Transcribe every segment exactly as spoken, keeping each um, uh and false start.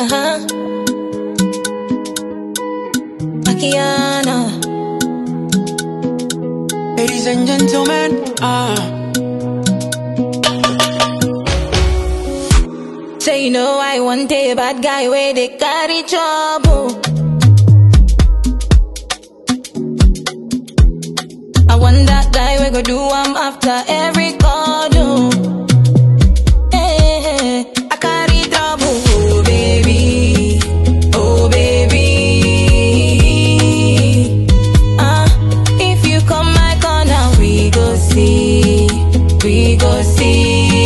Uh-huh. Akiana. Ladies and gentlemen, ah. Say you know I want a bad guy where they carry trouble. I want that guy we go do I'm after every corner. Hey, I carry trouble, oh baby, oh baby. Ah, uh, if you come my corner, we go see, we go see.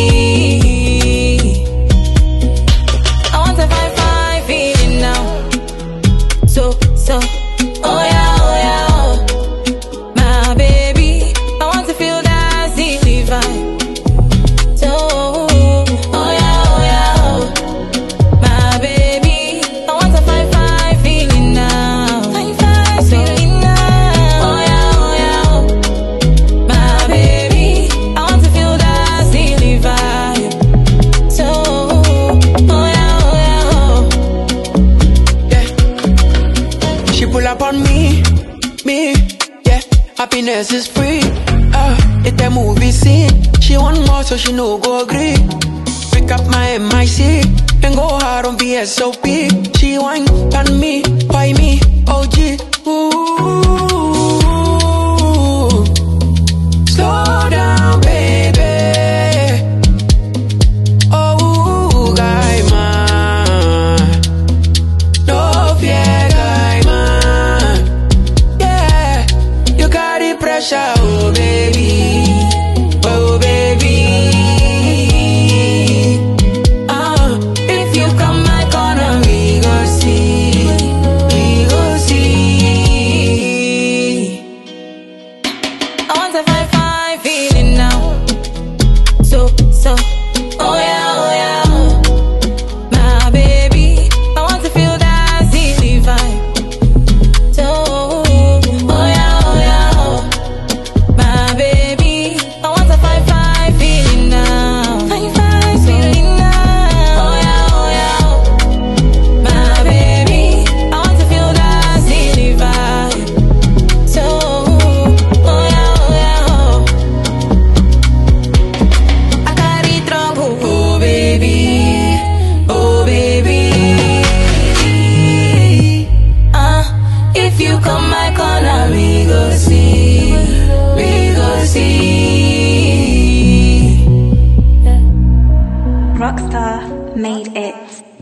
I want to find fine feeling now. So, so, oh yeah, oh yeah, oh. My baby, I want to feel that silly vibe. So, oh yeah, oh yeah, oh. My baby, I want to find fine feeling now. Find fine feeling now. Oh yeah, oh yeah, oh. My baby, I want to feel that silly vibe. So, oh yeah, oh yeah, oh. Yeah. She pull up on me, me. Yeah, happiness is free. Uh, it's a movie scene. She want more, so she no go agree. Pick up my M I C and go hard on V S O P. She whine on me, why me? O G. Ooh, slow down, baby. Oh, guy, man. No fear, guy, man. Yeah, you got the pressure, oh baby, oh baby. Ah, if you come my corner, we go see, we go see. I want to find fine feeling now. So, so, oh yeah, oh yeah, oh. My baby, I want to feel that silly vibe. So, oh yeah, oh yeah, oh. My baby, I want to find fine feeling now. Find fine feeling now. Oh yeah, oh yeah, oh. My baby, I want to feel that silly vibe. So, oh yeah, oh yeah, oh. I carry trouble, oh baby, oh baby. Ah, if you come my corner, we go see, we go see. Rockstar made it.